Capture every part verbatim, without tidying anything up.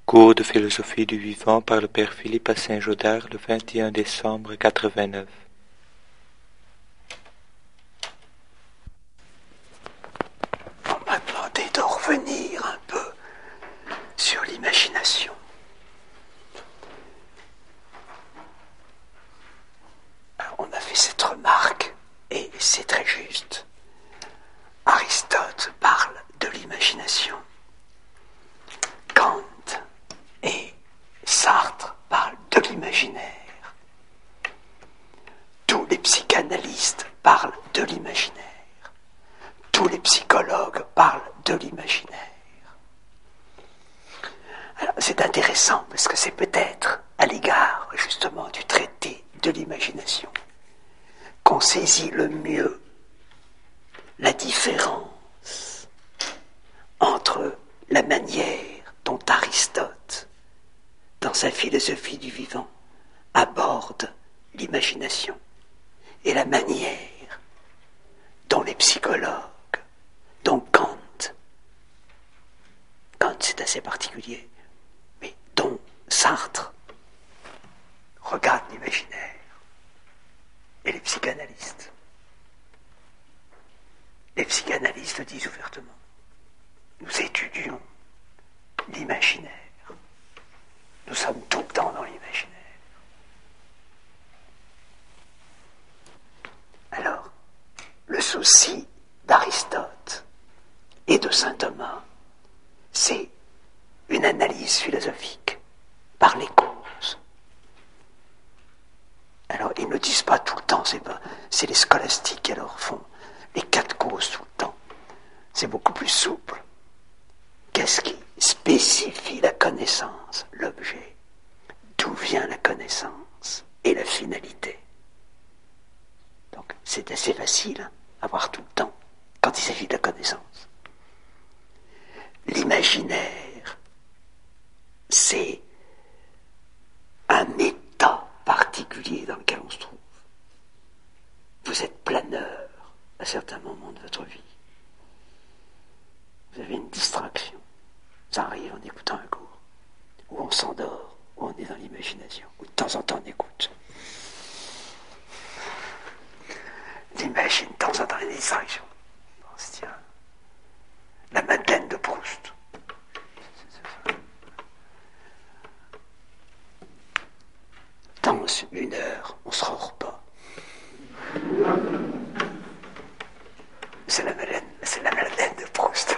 Cours de philosophie du vivant par le père Philippe à Saint-Gaudard le vingt et un décembre quatre-vingt-neuf. On m'a demandé de revenir un peu sur l'imagination. Alors, on a fait cette remarque, et c'est très juste. Aristote parle de l'imagination. Kant et Sartre parlent de l'imaginaire. Tous les psychanalystes parlent de l'imaginaire. Tous les psychologues parlent de l'imaginaire. Alors, c'est intéressant parce que c'est peut-être à l'égard justement du traité de l'imagination qu'on saisit le mieux la différence entre la manière dont Aristote, dans sa philosophie du vivant, aborde l'imagination et la manière dont les psychologues, dont Kant, Kant c'est assez particulier, mais dont Sartre regardent l'imaginaire et les psychanalystes. Les psychanalystes le disent ouvertement. Nous étudions l'imaginaire. Nous sommes tout le temps dans l'imaginaire. Alors, le souci d'Aristote et de saint Thomas, c'est une analyse philosophique par les causes. Alors, ils ne disent pas tout le temps, c'est, pas, c'est les scolastiques qui alors font les quatre causes tout le temps. C'est beaucoup plus souple. Qu'est-ce qui spécifie la connaissance, l'objet? D'où vient la connaissance et la finalité? Donc, c'est assez facile à voir tout le temps quand il s'agit de la connaissance. L'imaginaire, c'est un état particulier dans lequel on se trouve. Vous êtes planeur à certains moments de votre vie. Vous avez une distraction. Ça arrive en écoutant un cours. Ou on s'endort, ou on est dans l'imagination. Ou de temps en temps on écoute. L'imagine, de temps en temps, une distraction. On se tient. La Madeleine de Proust. Dans une heure, on sera au repas. C'est la Madeleine, c'est la Madeleine de Proust.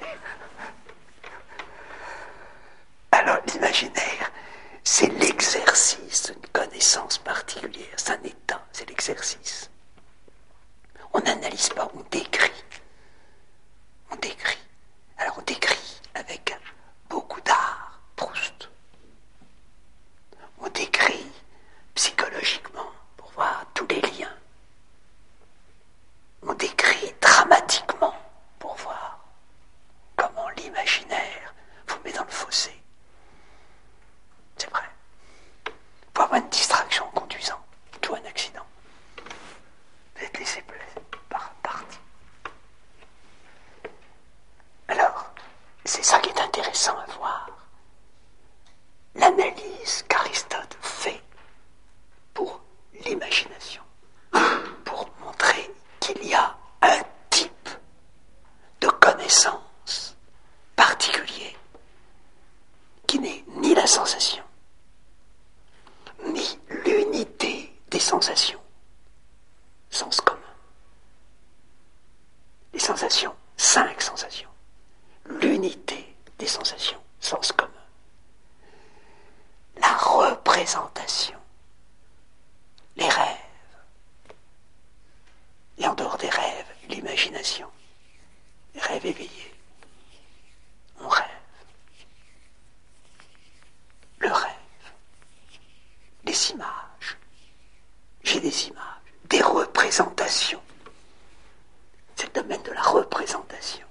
Alors, l'imaginaire, c'est l'exercice d'une connaissance particulière. C'est un état, c'est l'exercice. On n'analyse pas, on décrit. On décrit. Alors, on décrit avec beaucoup d'art, Proust. On décrit psychologiquement pour voir tous les liens. On décrit dramatiquement pour voir comment l'imaginaire vous met dans le fossé. C'est vrai. Pour avoir une distraction en conduisant, tout un accident. Vous êtes laissé par partie. Alors, c'est ça qui est intéressant à voir. L'analyse qu'Aristote fait pour l'imagination, pour montrer qu'il y a un type de connaissance particulier qui n'est ni la sensation, ni l'unité des sensations, sens commun. Les sensations, cinq sensations. L'unité des sensations, sens commun. La représentation, les rêves. Et en dehors des rêves, l'imagination. Les rêves éveillés. On rêve. Le rêve. Les images. J'ai des images. Des représentations. C'est le domaine de la représentation.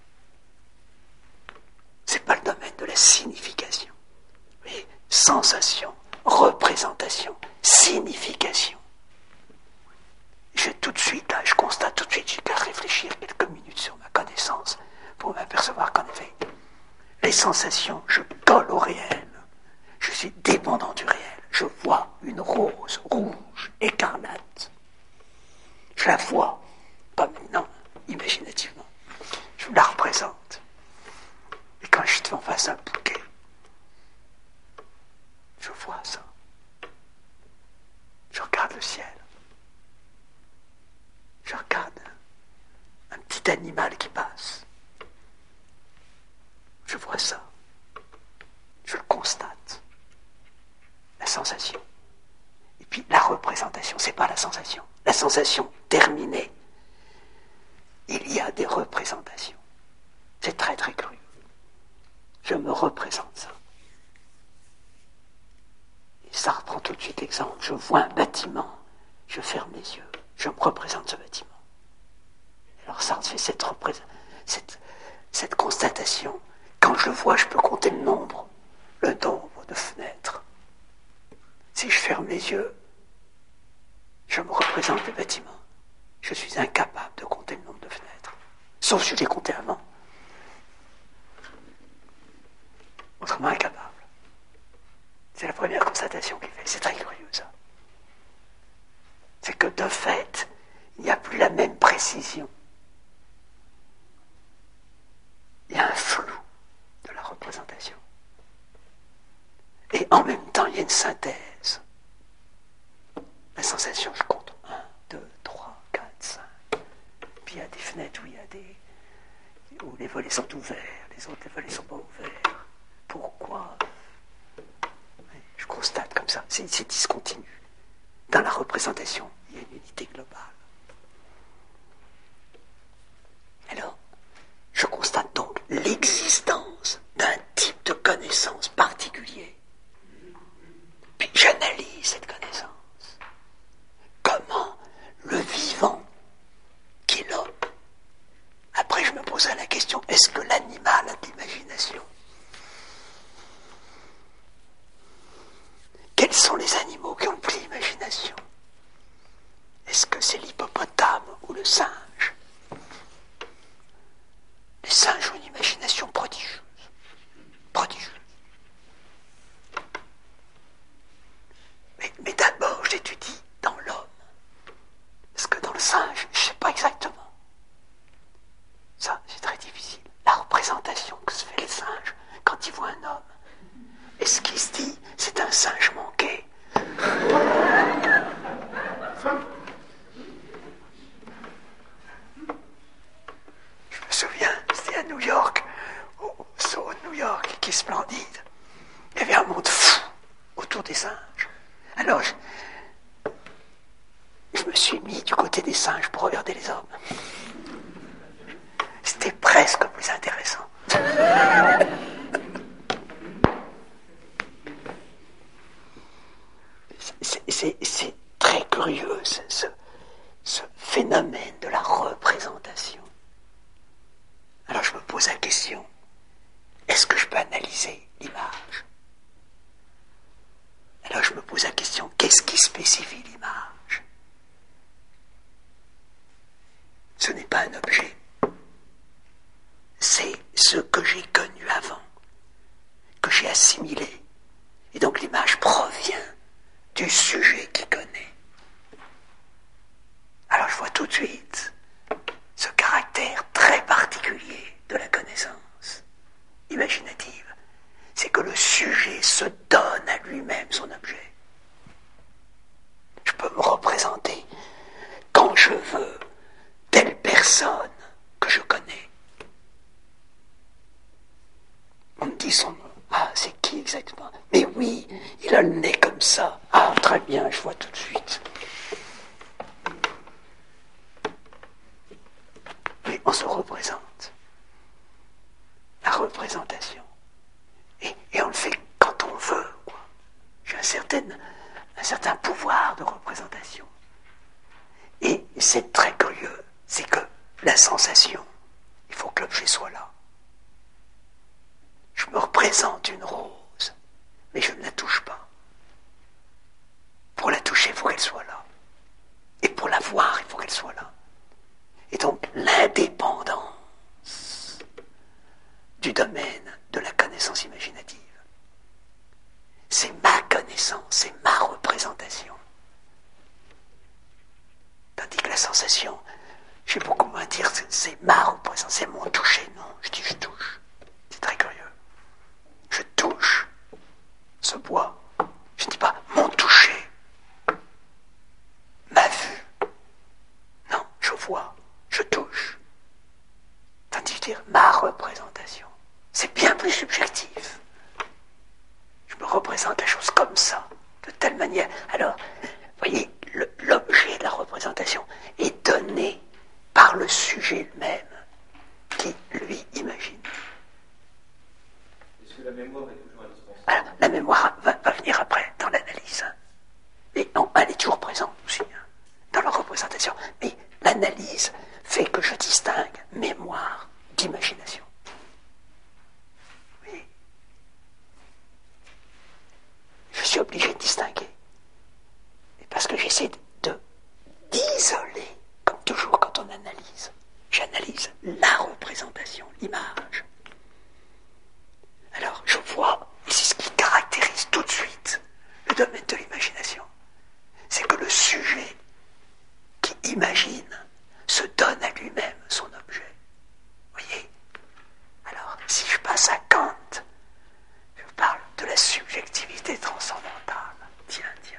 C'est pas le domaine de la signification. Vous voyez, sensation, représentation, signification. Je tout de suite, là, je constate tout de suite, j'ai qu'à réfléchir quelques minutes sur ma connaissance pour m'apercevoir qu'en effet, les sensations, je colle au réel. vois ça. Je regarde le ciel. Je regarde un petit animal qui passe. Je vois ça. Je le constate. La sensation. Et puis la représentation, c'est pas la sensation. La sensation terminée. Il y a des représentations. C'est très très curieux. Je me représente ça. Et ça reprend tout de suite l'exemple. Je vois un bâtiment, je ferme les yeux, je me représente ce bâtiment. Alors ça fait cette, représent... cette, cette constatation. Quand je le vois, je peux compter le nombre, le nombre de fenêtres. Si je ferme les yeux, je me représente le bâtiment. Je suis incapable de compter le nombre de fenêtres. Sauf si je l'ai compté avant. Autrement incapable. C'est la première constatation qu'il fait. C'est très curieux, ça. C'est que de fait, il n'y a plus la même précision. Il y a un flou de la représentation. Et en même temps, il y a une synthèse. La sensation, je compte. un, deux, trois, quatre, cinq. Puis il y a des fenêtres où il y a des... où les volets sont ouverts, les autres les volets ne sont pas ouverts. Pourquoi ? Je constate comme ça, c'est, c'est discontinu. Dans la représentation, il y a une unité globale. Alors, je constate donc l'existence d'un type de connaissance particulier. Puis j'analyse cette connaissance. Comment le vivant, qui est l'homme, après je me posais la question, est-ce que l'animal a de l'imagination ? Quels sont les animaux qui ont le plus d'imagination ? Est-ce que c'est l'hippopotame ou le singe ? Les singes ont une imagination prodigieuse. Prodigieuse. Mais, mais d'abord, j'étudie dans l'homme. Parce que dans le singe, je ne sais pas exactement. Ça, c'est très difficile. La représentation que se fait le singe quand il voit un homme. Est-ce qu'il se dit, c'est un singe manqué ? Je me souviens, c'était à New York, au Soho de New York, qui est splendide. Il y avait un monde fou autour des singes. Alors, je, je me suis mis du côté des singes pour regarder les hommes. C'était presque plus intéressant. C'est, c'est, c'est très curieux, ce, ce, ce phénomène de la représentation. Alors je me pose la question, est-ce que je peux analyser l'image ? Alors je me pose la question, qu'est-ce qui spécifie l'image ? Ce n'est pas un objet. C'est ce que j'ai connu avant, que j'ai assimilé. Et donc l'image provient du sujet qui connaît. Alors je vois tout de suite ce caractère très particulier de la connaissance imaginative. C'est que le sujet se donne à lui-même son objet. Je peux me représenter quand je veux telle personne que je connais. On me dit son nom. Ah, c'est qui exactement ? Mais oui, il a le nez comme ça. Ah, très bien, je vois tout de suite. Mais on se représente. La représentation. Et, et on le fait quand on veut, quoi. J'ai un certain, un certain pouvoir de représentation. Et c'est très curieux, c'est que la sensation, il faut que l'objet soit là. Je me représente une rose, mais je ne la touche pas. Pour la toucher, il faut qu'elle soit là. Et pour la voir, il faut qu'elle soit là. Et donc, l'indépendance du domaine de la connaissance imaginative. C'est ma connaissance, c'est ma représentation. Tandis que la sensation, j'ai beaucoup moins à dire, c'est, c'est ma représentation, c'est mon toucher. Non, je dis je touche. C'est très curieux. Je touche ce bois. Je représente la chose comme ça, de telle manière. Alors, vous voyez, le, l'objet de la représentation est donné par le sujet lui-même, qui, lui, imagine. Est-ce que la mémoire est toujours indispensable? Alors, la mémoire va, va venir après, dans l'analyse. Et non, elle est toujours présente aussi, hein, dans la représentation. Mais l'analyse fait que je distingue mémoire d'imagination. Oui. Je suis obligé de distinguer. Et parce que j'essaie de, de d'isoler, comme toujours quand on analyse. J'analyse la représentation, l'image. Alors, je vois, et c'est ce qui caractérise tout de suite le domaine de l'imagination, c'est que le sujet qui imagine se donne à lui-même son objet. Vous voyez? Alors, si je passe à Kant, je parle de la subjectivité transcendantale. Tiens, tiens.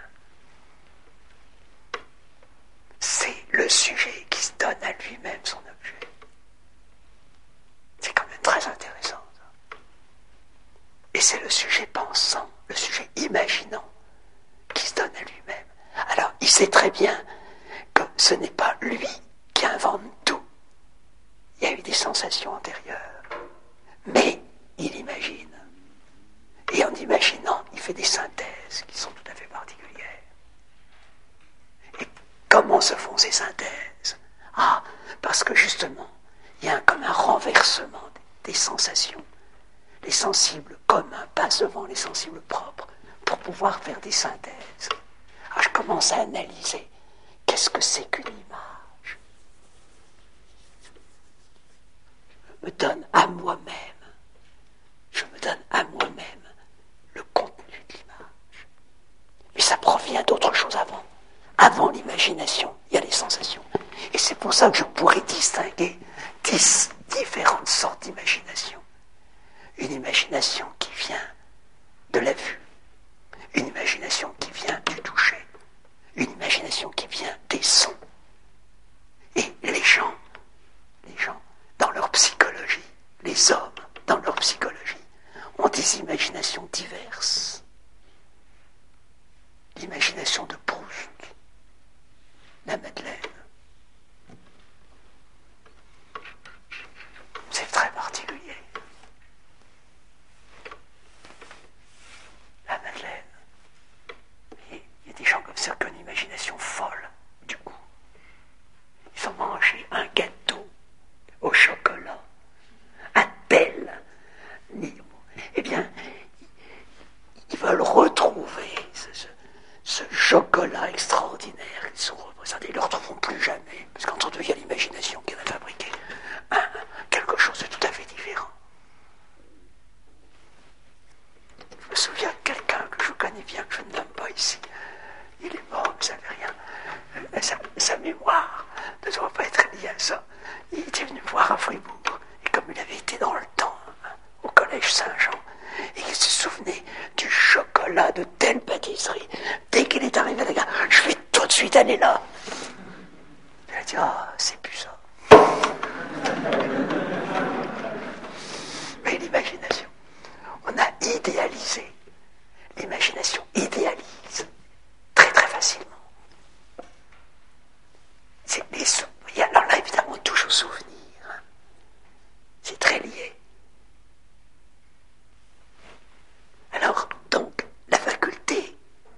C'est le sujet qui se donne à lui-même son objet. C'est quand même très intéressant, ça. Et c'est le sujet pensant, le sujet imaginant, qui se donne à lui-même. Alors, il sait très bien que ce n'est pas lui qui invente tout. Il y a eu des sensations antérieures. Mais il imagine. Et en imaginant, il fait des synthèses qui sont tout à fait particulières. Et comment se font ces synthèses? Ah, parce que justement, il y a un, comme un renversement des, des sensations. Les sensibles communs passent devant les sensibles propres pour pouvoir faire des synthèses. Alors je commence à analyser. Qu'est-ce que c'est qu'une image? Je me donne à moi-même. Je me donne à moi-même le contenu de l'image. Mais ça provient d'autre chose avant. Avant l'imagination, il y a les sensations. Et c'est pour ça que je pourrais distinguer dix différentes sortes d'imagination. Une imagination qui vient de la vue. Une imagination qui vient du toucher. Une imagination qui vient des sons. Et les gens, les gens, dans leur psychologie, les hommes, dans leur psychologie, ont des imaginations diverses. L'imagination de Proust, la Madeleine. C'est très particulier. La Madeleine. Et il y a des gens comme ça qui ont une imagination folle, du coup. Ils ont mangé un gâteau au chocolat, à tel niveau. Eh bien, ils veulent retrouver ce, ce, ce chocolat extraordinaire qu'ils sont représentés. Ils ne le retrouveront plus jamais, parce qu'entre deux, il y a l'imagination qui va fabriquer un, quelque chose de tout à fait différent. Je me souviens de quelqu'un que je connais bien, que je ne nomme pas ici. Il est mort, mais ça ne fait rien. Sa, sa mémoire ne doit pas être liée à ça. Il était venu me voir à Fribourg, et comme il avait été dans le temps, hein, au collège Saint-Jean, et qu'il se souvenait du chocolat de telle pâtisserie, dès qu'il est arrivé à la gare, je vais tout de suite aller là. Il a dit, ah, c'est plus ça. Mais l'imagination, on a idéalisé. L'imagination idéalise très très facilement. C'est les souvenirs. Alors là, évidemment, touche aux souvenirs. Hein. C'est très lié. Alors, donc, la faculté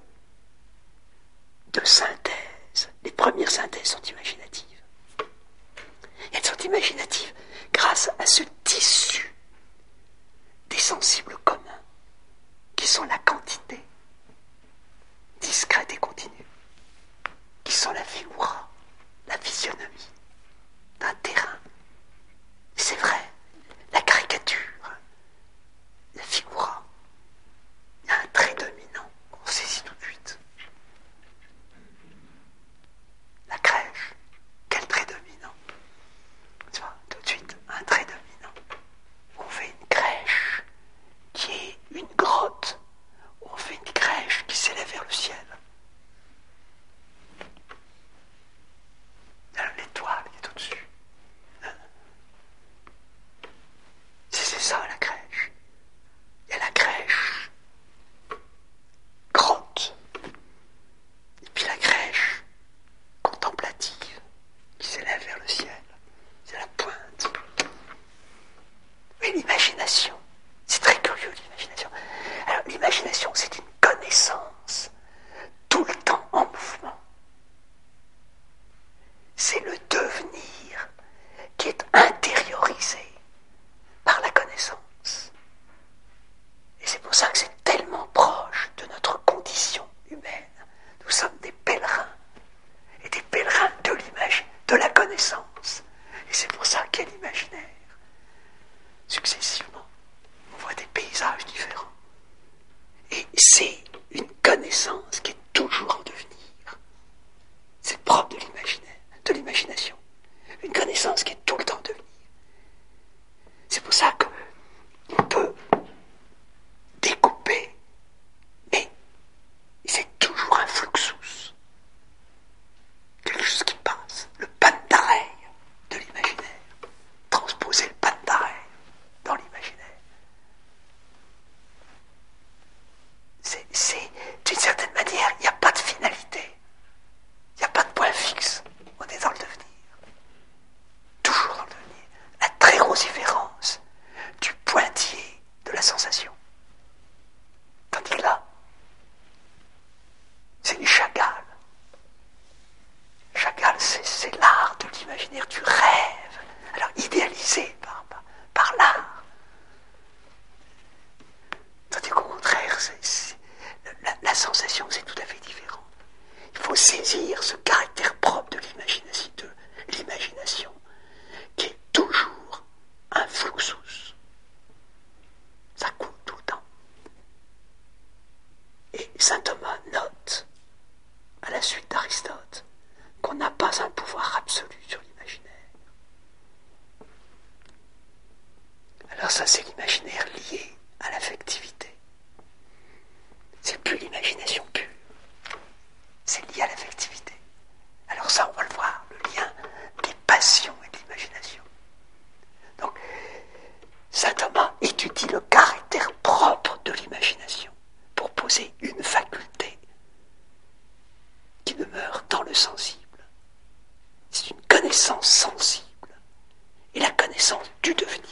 de synthèse, les premières synthèses sont imaginatives. Elles sont imaginatives grâce à ce tissu des sensibles communs, qui sont la quantité discrète et continue, qui sont la figura, la physionomie d'un terrain. C'est vrai, la caricature, la figura, il y a un trait dominant qu'on saisit tout de suite. La crèche, quel trait dominant? Tu vois, tout de suite, un trait dominant. On fait une crèche qui est une grotte. On fait une crèche qui s'élève vers le ciel. Alors l'étoile qui est au-dessus. C'est ça la crèche. Il y a la crèche connaissance qui est toujours en devenir. C'est propre de l'imaginaire, de l'imagination. Une connaissance qui est tout le temps en devenir. C'est pour ça qu'on peut découper, mais c'est toujours un fluxus. Quelque chose qui passe. Le pantarei de l'imaginaire. Transposer le pantarei dans l'imaginaire. C'est, c'est d'une certaine manière, il n'y a pas de finalité. Il n'y a pas de point fixe. On est dans le devenir. Toujours dans le devenir. La très grosse différence du pointillé de la sensation. Tandis que là, c'est les Chagall. Chagall, c'est, c'est l'art de l'imaginaire, du rêve. Alors, idéalisé par, par, par l'art. Tandis qu'au contraire, c'est, c'est, la, la sensation, c'est tout à fait différent. Il faut saisir ce caractère propre de l'imagination, de l'imagination, qui est toujours un fluxus. Ça coule tout le temps. Et saint Thomas note, à la suite d'Aristote, qu'on n'a pas un pouvoir absolu sur l'imaginaire. Alors ça, c'est l'imaginaire lié à l'affectivité. C'est plus l'imagination pure. C'est lié à l'affectivité. Alors ça, on va le voir, le lien des passions et de l'imagination. Donc, saint Thomas étudie le caractère propre de l'imagination pour poser une faculté qui demeure dans le sensible. C'est une connaissance sensible et la connaissance du devenir.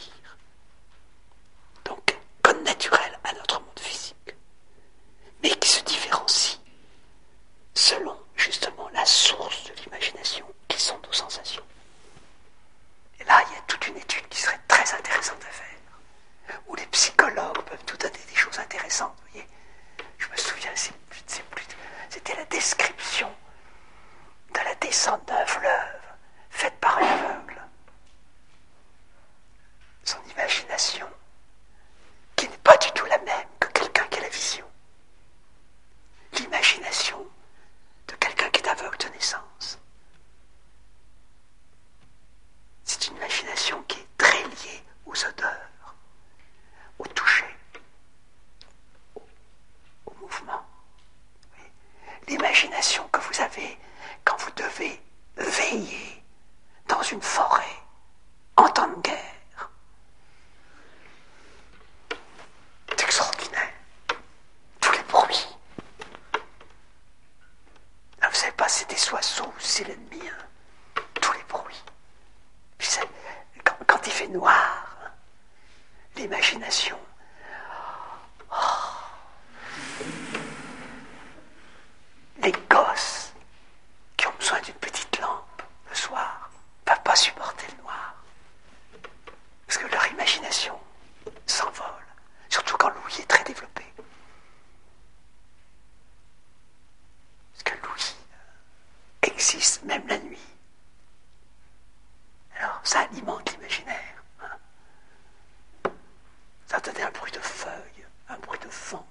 Donc, code naturel à notre monde physique, mais qui se différencie selon justement la source de l'imagination, qui sont nos sensations. Et là, il y a toute une étude qui serait très intéressante à faire, où les psychologues peuvent nous donner des choses intéressantes. Vous voyez, je me souviens, c'est plus, c'est plus, c'était la description de la descente d'un fleuve faite par un aveugle. Son imagination, qui n'est pas du tout la même que quelqu'un qui a la vision. L'imagination de quelqu'un qui est aveugle de naissance. C'est une imagination qui est très liée aux odeurs, au toucher, au, au mouvement. Oui. L'imagination que vous avez quand vous devez veiller dans une forêt en temps de guerre. C'est extraordinaire. Tous les bruits. Là, vous ne savez pas si c'est des oiseaux ou si c'est l'ennemi. Hein. Tous les bruits. Puis ça, quand, quand il fait noir, hein, l'imagination. Oh. Les gosses qui ont besoin d'une petite lampe le soir ne peuvent pas supporter le noir. Parce que leur imagination s'envole. Surtout quand l'ouïe est très développée. Parce que l'ouïe existe même la nuit. Alors ça alimente l'imaginaire. Hein. Ça donne un bruit de feuilles, un bruit de vent.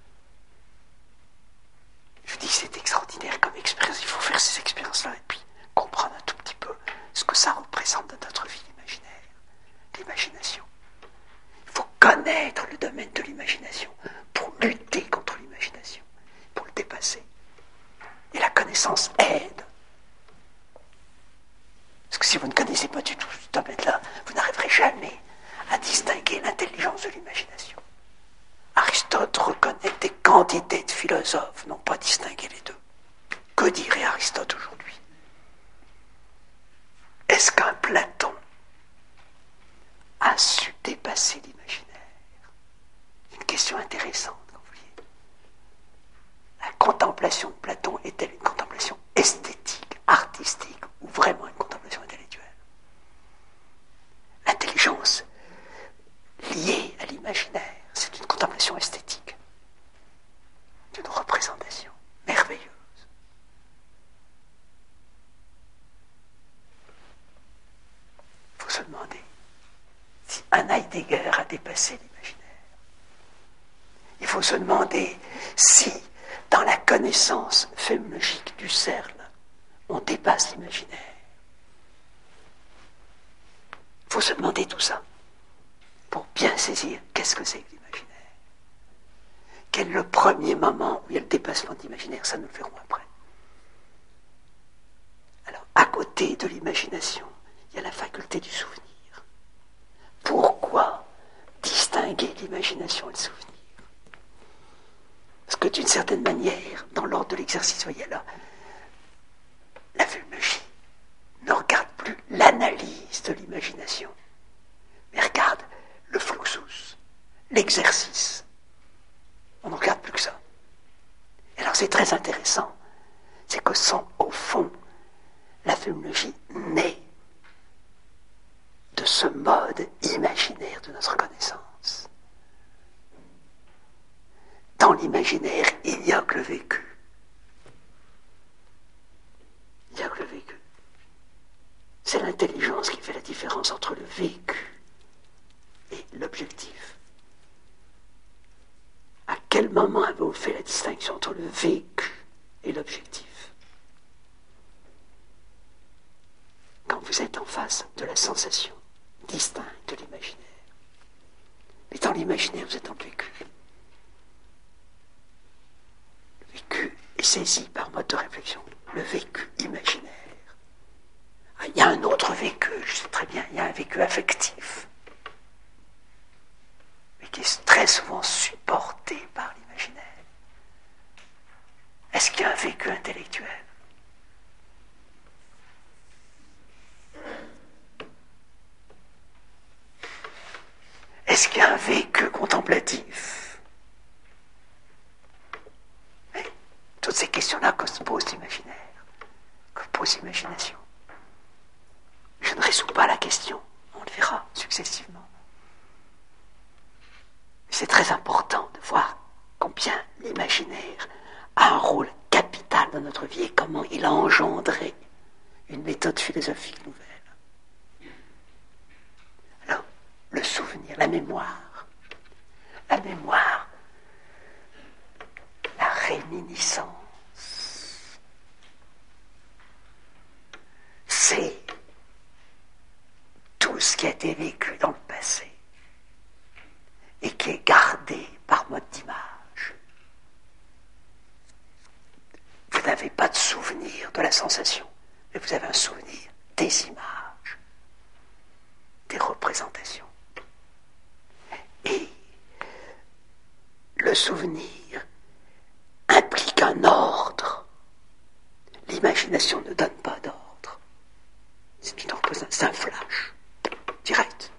Je dis c'est extraordinaire comme expérience. Il faut faire ces expériences-là et puis comprendre un tout petit peu ce que ça représente dans notre vie imaginaire. L'imagination. Il faut connaître le domaine de l'imagination pour lutter contre l'imagination, pour le dépasser. Et la connaissance aide. Parce que si vous ne connaissez pas du tout ce domaine-là, vous n'arriverez jamais à distinguer l'intelligence de l'imagination. Aristote reconnaît des quantités de philosophes n'ont pas distingué les deux. Que dirait Aristote aujourd'hui? Est-ce qu'un Platon a su dépasser l'imaginaire? Une question intéressante, quand vous voyez. La contemplation de Platon est-elle une contemplation esthétique, artistique, ou vraiment une contemplation intellectuelle? L'intelligence liée à l'imaginaire, c'est une contemplation esthétique, une représentation merveilleuse. Il faut se demander si un Heidegger a dépassé l'imaginaire. Il faut se demander si, dans la connaissance fémologique du cercle, on dépasse l'imaginaire. Il faut se demander tout ça pour bien saisir qu'est-ce que c'est que l'imaginaire. Quel est le premier moment où il y a le dépassement de l'imaginaire? Ça, nous le verrons après. Alors, à côté de l'imagination, il y a la faculté du souvenir. Pourquoi distinguer l'imagination et le souvenir? Parce que d'une certaine manière, dans l'ordre de l'exercice, voyez là, la philologie ne regarde plus l'analyse de l'imagination, mais regarde le fluxus, l'exercice. On ne regarde plus que ça. Et alors c'est très intéressant, c'est que sans, au fond, la philologie naît de ce mode imaginaire de notre connaissance. Dans l'imaginaire, il n'y a que le vécu. Il n'y a que le vécu. C'est l'intelligence qui fait la différence entre le vécu et l'objectif. À quel moment avez-vous fait la distinction entre le vécu et l'objectif? Quand vous êtes en face de la sensation distincte de l'imaginaire. Mais dans l'imaginaire, vous êtes dans le vécu. Le vécu est saisi par mode de réflexion. Le vécu imaginaire. Ah, il y a un autre vécu, je sais très bien, il y a un vécu affectif, mais qui est très souvent supporté par l'imaginaire. Est-ce qu'il y a un vécu intellectuel? Est-ce qu'il y a un vécu contemplatif? Mais toutes ces questions-là que se pose l'imaginaire, que pose l'imagination. Je ne résous pas la question, on le verra successivement. C'est très important de voir combien l'imaginaire a un rôle capital dans notre vie et comment il a engendré une méthode philosophique nouvelle. Alors, le souvenir, la mémoire, la mémoire, la réminiscence, c'est tout ce qui a été vécu dans le passé et qui est gardé par mode d'image. Vous n'avez pas de souvenir de la sensation, mais vous avez un souvenir des images, des représentations. Et le souvenir implique un ordre. L'imagination ne donne pas d'ordre. C'est une représentation, c'est un flash, direct.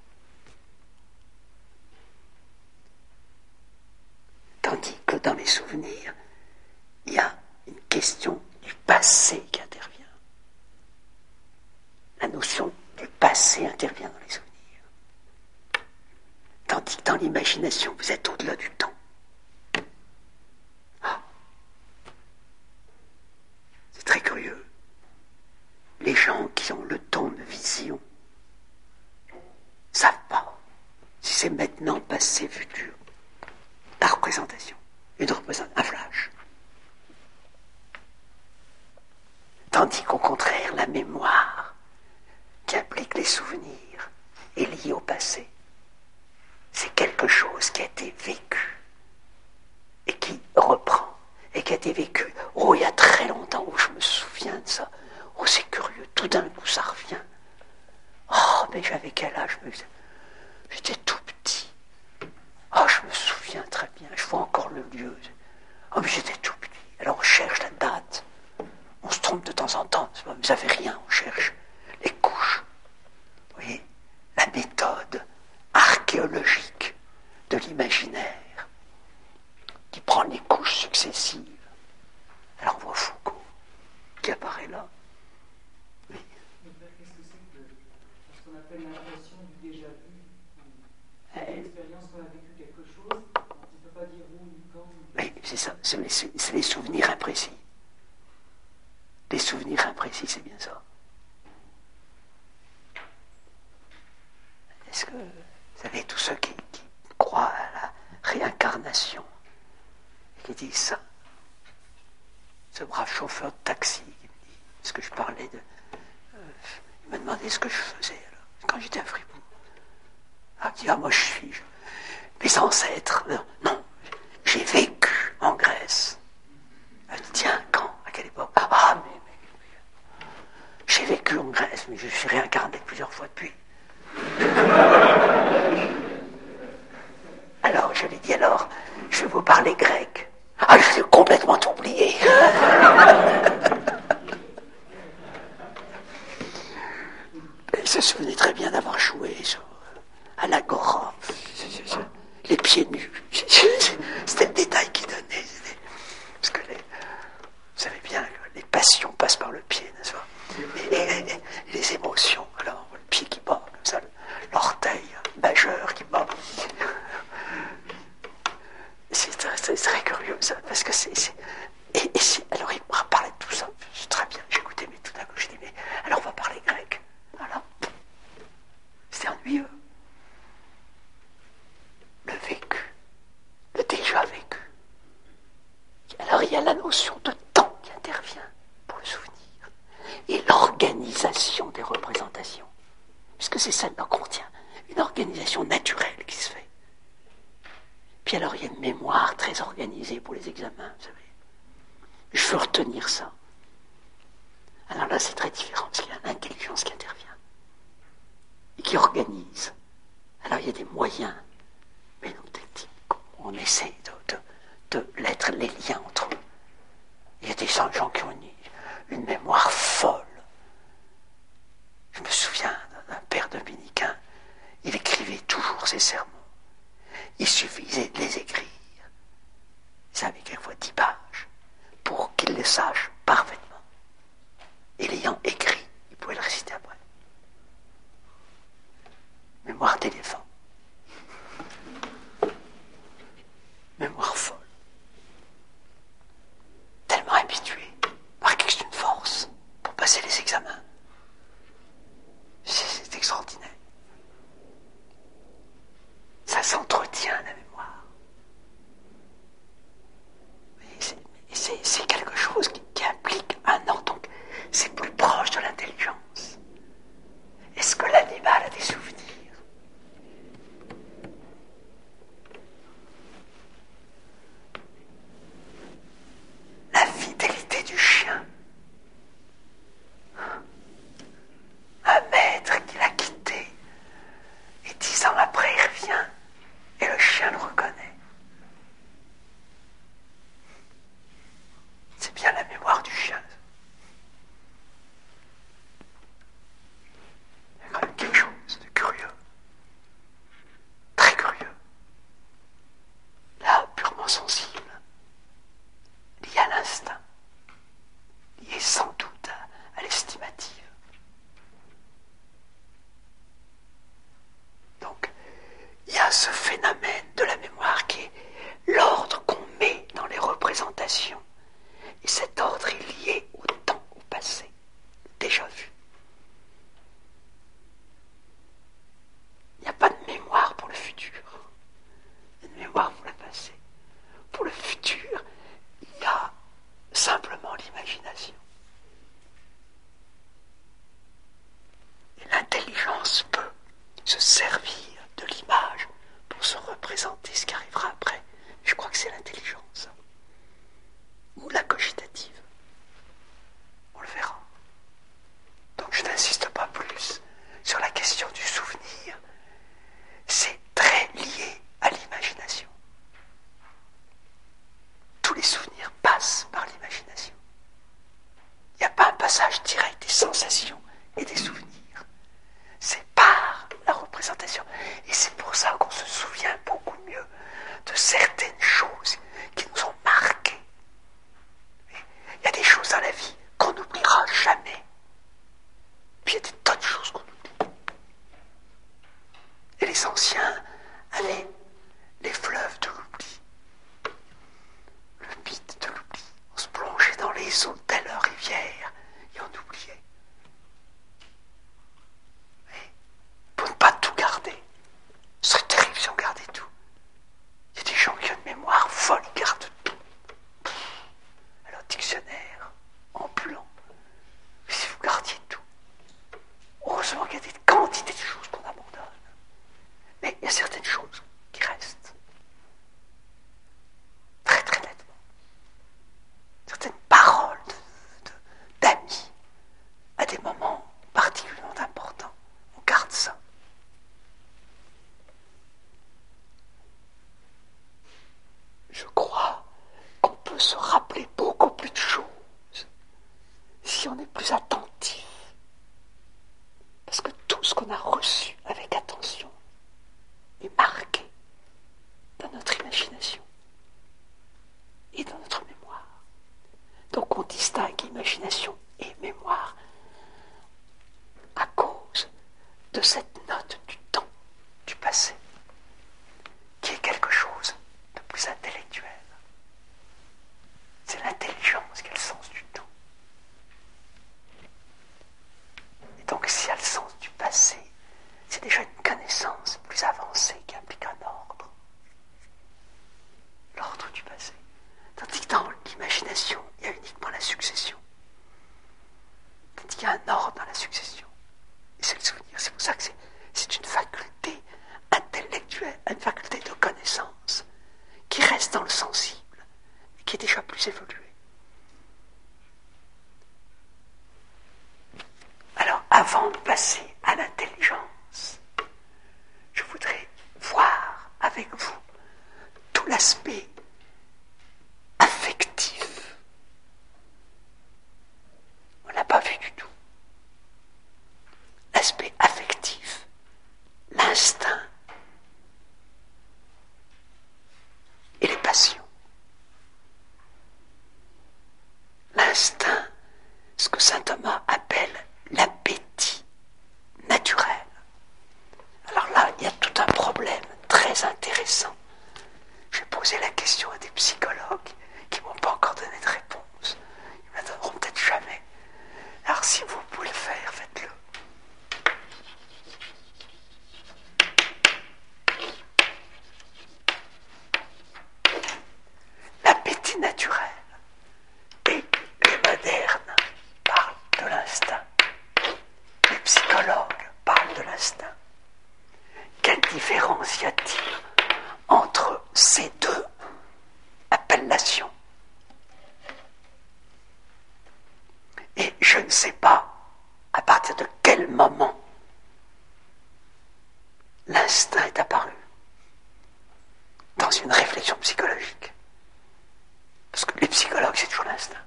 Tandis que dans les souvenirs, il y a une question du passé qui intervient. La notion du passé intervient dans les souvenirs. Tandis que dans l'imagination, vous êtes au-delà du temps. Ah. C'est très curieux. Les gens qui ont le don de vision ne savent pas si c'est maintenant, passé, futur. La représentation, une représentation, un flash. Tandis qu'au contraire, la mémoire, qui implique les souvenirs, est liée au passé. C'est quelque chose qui a été vécu et qui reprend, et qui a été vécu. Oh, il y a très longtemps, où je me souviens de ça. Oh, c'est curieux, tout d'un coup, ça revient. Oh, mais j'avais quel âge? J'étais tout petit. Oh, je me souviens très bien, je vois encore le lieu. Oh, mais j'étais tout petit. Alors on cherche la date. On se trompe de temps en temps, mais ça fait rien, on cherche les couches. Vous voyez, la méthode archéologique de l'imaginaire qui prend les couches successives. Alors on voit Foucault qui apparaît là. Oui. Qu'est-ce que c'est que ce qu'on appelle l'impression du déjà vu? C'est une expérience qu'on a vécu quelque chose, on ne peut pas dire où ni quand. Oui, c'est ça, c'est les, c'est les souvenirs imprécis. Les souvenirs imprécis, c'est bien ça. Est-ce que vous savez, tous ceux qui, qui croient à la réincarnation et qui disent ça, ce brave chauffeur de taxi, qui me dit, parce que je parlais de... Euh, il m'a demandé ce que je faisais, alors, quand j'étais à Fribourg. Ah, il dit, ah, moi je suis... Je, mes ancêtres, euh, non, j'ai vécu en Grèce. Elle dit, tiens, quand? À quelle époque? Ah, mais, mais, mais j'ai vécu en Grèce, mais je suis réincarné plusieurs fois depuis. Alors, je lui dis, alors, je vais vous parler grec. Ah, je l'ai complètement oublié. Il se souvenait très bien d'avoir joué sur, à l'agora, les pieds nus. C'était le détail qu'il donnait. Parce que les, vous savez bien que les passions passent par le pied, n'est-ce pas? Et, et, et, et les émotions, alors le pied qui bat, comme ça, l'orteil majeur qui bat. C'est très, très, très curieux ça, parce que c'est... c'est et, et c'est, alors il m'a parlé de tout ça, c'est très bien, j'écoutais, mais tout d'un coup je dis, mais alors on va parler grec. Alors, c'était ennuyeux. Le vécu, le déjà vécu. Alors il y a la notion de temps qui intervient pour le souvenir, et l'organisation des représentations, puisque c'est celle-là qu'on contient, une organisation naturelle qui se fait. Puis alors il y a une mémoire très organisée pour les examens, vous savez. Je veux retenir ça. Alors là c'est très différent, parce qu'il y a l'intelligence qui intervient, et qui organise. Alors il y a des moyens, mais non, on essaie de, de, de l'être, les liens entre eux. Il y a des gens qui ont une, une mémoire folle. Je me souviens d'un père dominicain, il écrivait toujours ses sermons. Il suffisait de les écrire. Ils avaient quelquefois dix pages pour qu'il les sache parfaitement. Et l'ayant écrit, il pouvait le réciter après. Mémoire d'éléphant. Mémoire folle. Tellement habitué par quelque une force pour passer les examens. C'est, c'est extraordinaire. Ça s'entretient, la mémoire. Et c'est, c'est, c'est quelque chose qui, qui implique un an, donc c'est plus proche de l'intelligence. Est-ce que l'animal a des souvenirs? La fidélité du chien. Un maître qui l'a quitté, et dix ans après il revient, et le chien le reconnaît. C'est bien la mémoire du chien. Il y a quand même quelque chose de curieux. Très curieux. Là, purement sensible. Lié à l'instinct. Lié sans doute à, à l'estimative. Donc, il y a ce phénomène de la mémoire qui est l'ordre qu'on met dans les représentations. Et cet ordre est lié au temps, au passé, déjà vu. Il n'y a pas de mémoire pour le futur. Il y a une mémoire pour le passé. Pour le futur, il y a simplement l'imagination. Et l'intelligence peut se servir de l'image pour se représenter ce qui arrivera après. Je crois que c'est l'intelligence. Ou la cogitative. On le verra. Donc je n'insiste pas plus sur la question du souvenir. C'est très lié à l'imagination. Tous les souvenirs passent par l'imagination. Il n'y a pas un passage direct des sensations et des souvenirs. C'est par la représentation. Et c'est pour ça qu'on se souvient beaucoup mieux de certaines choses qui nous ont marqués. Il y a des choses dans la vie qu'on n'oubliera jamais. Puis il y a des tas de choses qu'on oublie. Et les anciens avaient les fleuves de l'oubli. Le mythe de l'oubli. On se plongeait dans les eaux de telle rivière et on oubliait. Mais pour ne pas tout garder, ce serait terrible si on gardait tout. Il y a des gens qui ont une mémoire folle, ils gardent tout. Alors dictionnaire, Donc on distingue imagination et mémoire à cause de cette note du temps, du passé, qui est quelque chose de plus intellectuel. C'est l'intelligence qui a le sens du temps. Et donc s'il y a le sens du passé, c'est déjà une connaissance plus avancée qui implique un ordre. L'ordre du passé. Tandis que dans l'imagination, il y a uniquement la succession. Tandis qu'il y a un ordre dans la succession. Et c'est le souvenir. C'est pour ça que c'est, c'est une faculté intellectuelle, une faculté de connaissance qui reste dans le sensible, mais qui est déjà plus évoluée. Alors, avant de passer à l'intelligence, je voudrais voir avec vous tout l'aspect affectif. On ne l'a pas vu du tout. L'aspect affectif, l'instinct et les passions. L'instinct, ce que saint Thomas appelle l'appétit naturel. Alors là, il y a tout un problème très intéressant. J'ai posé la question à des psychologues qui ne m'ont pas encore donné de réponse. Ils ne me la donneront peut-être jamais. Alors si vous pouvez le faire, faites-le. L'appétit naturel. Et les modernes parlent de l'instinct. Les psychologues parlent de l'instinct. Quelle différence y a-t-il entre ces deux appellations? Et je ne sais pas à partir de quel moment l'instinct est apparu dans une réflexion psychologique. Parce que les psychologues, c'est toujours l'instinct.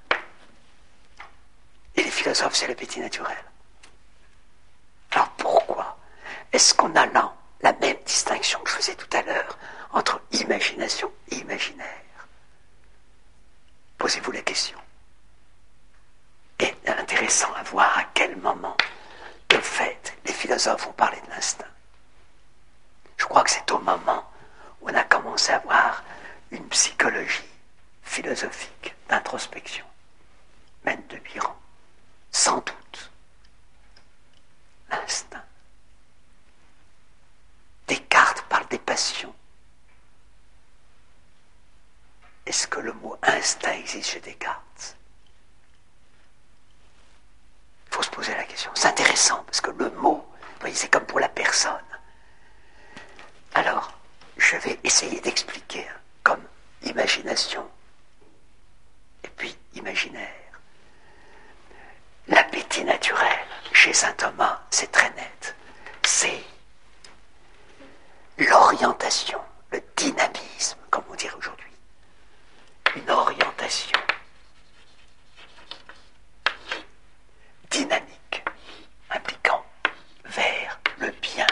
Et les philosophes, c'est l'appétit naturel. Alors pourquoi est-ce qu'on a là la même distinction que je faisais tout à l'heure entre imagination et imaginaire? Posez-vous la question. Et intéressant à voir à quel moment, de fait, les philosophes ont parlé de l'instinct. Je crois que c'est au moment où on a commencé à avoir une psychologie philosophique d'introspection, même de Biran. Sans doute, l'instinct. Descartes parle des passions. Est-ce que le mot instinct existe chez Descartes? Il faut se poser la question. C'est intéressant parce que le mot, vous voyez, c'est comme pour la personne. Alors, je vais essayer d'expliquer hein, comme imagination et puis imaginaire. L'appétit naturel, chez saint Thomas, c'est très net. C'est l'orientation, le dynamisme, comme on dirait aujourd'hui. Une orientation dynamique, impliquant vers le bien.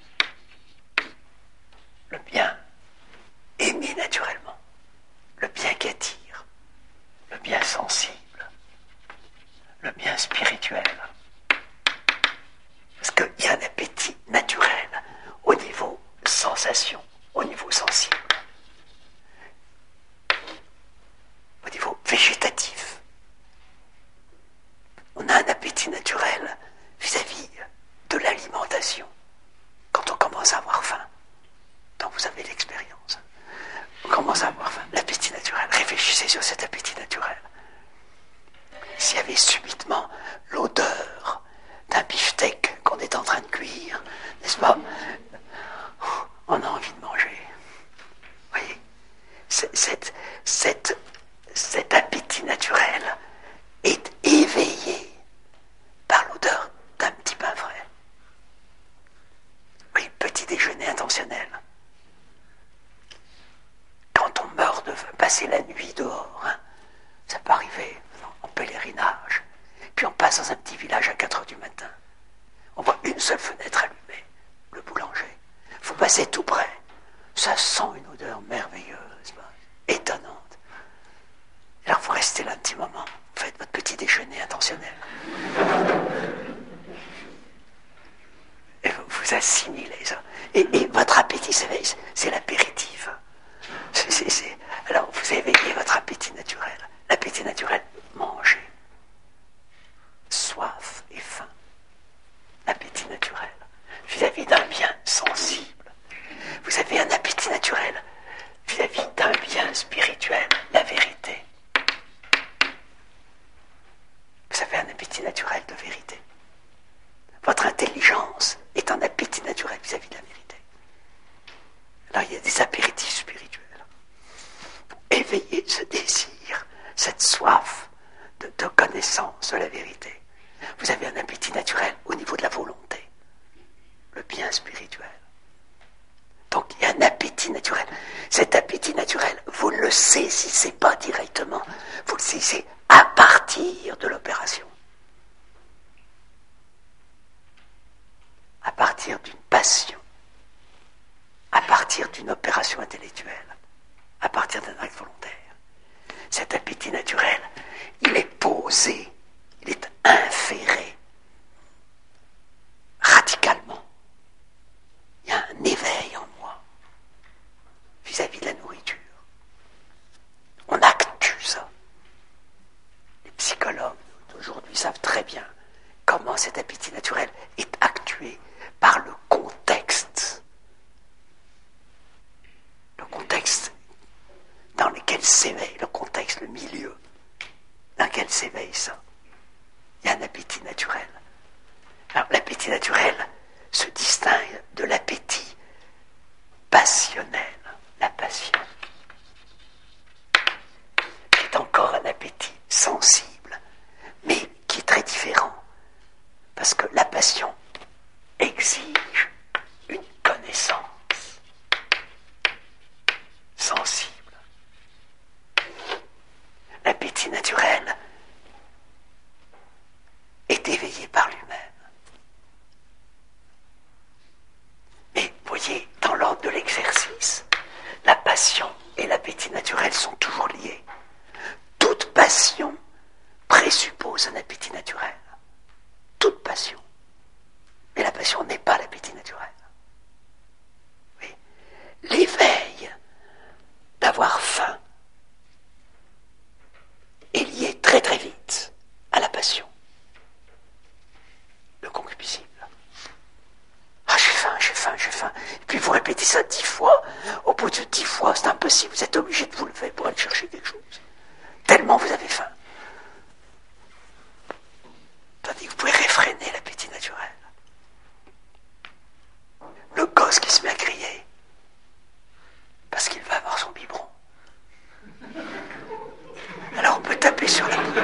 Le bien aimé naturellement, le bien qui attire, le bien sensible, le bien spirituel. Parce qu'il y a un appétit naturel au niveau sensation, au niveau sensible, au niveau végétatif. On a un appétit naturel vis-à-vis de l'alimentation quand on commence à avoir faim. Donc vous avez l'expérience. On commence à avoir faim. L'appétit naturel. Réfléchissez sur cet appétit naturel. S'il y avait subitement l'odeur d'un beefsteak qu'on est en train de cuire, n'est-ce pas? On a envie de manger. Vous voyez, cette, cette, cet appétit naturel est éveillé par l'odeur d'un petit pain frais. Oui, petit déjeuner intentionnel. Quand on meurt de passer la nuit dehors, hein, ça peut arriver en pèlerinage, puis on passe dans un petit village à quatre heures du matin. On voit une seule fenêtre allumée, le boulanger. Il faut passer tout près. Ça sent une odeur merveilleuse, étonnante. Alors il faut rester là un petit moment. Vous vous assimilez ça. Et, et votre appétit s'éveille, c'est l'apéritif. C'est, c'est, c'est... Alors, vous éveillez votre appétit naturel. L'appétit naturel, manger. Soif et faim. L'appétit naturel. Vis-à-vis d'un bien sensible. Vous avez un appétit naturel vis-à-vis d'un bien spirituel, la vérité. Vous avez un appétit naturel de vérité. Votre intelligence est un appétit naturel vis-à-vis de la vérité. Alors il y a des apéritifs spirituels. Éveillez ce désir, cette soif de, de connaissance de la vérité. Vous avez un appétit naturel au niveau de la volonté, le bien spirituel. Donc il y a un appétit naturel. Cet appétit naturel, vous ne le saisissez pas directement, vous le saisissez à partir de l'opération. À partir d'une passion, à partir d'une opération intellectuelle, à partir d'un acte volontaire. Cet appétit naturel, il est posé, il est inféré radicalement. Il y a un éveil en moi vis-à-vis de la nourriture. On acctue ça. Les psychologues d'aujourd'hui savent très bien comment cet appétit naturel est actué par le contexte. Le contexte dans lequel s'éveille, le contexte, le milieu dans lequel s'éveille ça. Il y a un appétit naturel. Alors l'appétit naturel se distingue de l'appétit passionnel, la passion, qui est encore un appétit sensible, mais qui est très différent. Parce que la passion exige une connaissance sensible. L'appétit naturel est éveillé par lui-même. Mais voyez, dans l'ordre de l'exercice, la passion et l'appétit naturel sont toujours liés. Toute passion présuppose un appétit naturel. Toute passion. Mais la passion n'est pas l'appétit naturel. Oui. L'éveil d'avoir faim est lié très très vite à la passion. Le concupiscible. Ah, j'ai faim, j'ai faim, j'ai faim. Et puis vous répétez ça dix fois. Au bout de dix fois, c'est impossible. Vous êtes obligé de vous lever pour aller chercher quelque chose. Tellement vous avez faim. Tandis que vous pouvez réfréner l'appétit naturel. Le gosse qui se met à crier parce qu'il va avoir son biberon. Alors on peut taper sur la bouche.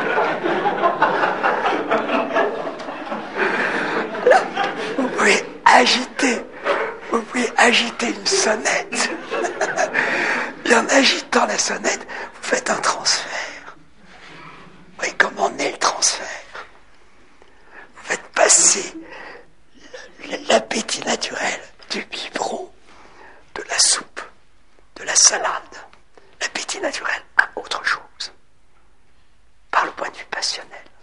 Là, vous pouvez agiter, vous pouvez agiter une sonnette. Et en agitant la sonnette, vous faites un transfert. Vous voyez comment naît le transfert. Vous faites passer l'appétit naturel du biberon, de la soupe, de la salade, l'appétit naturel à autre chose, par le point de vue passionnel.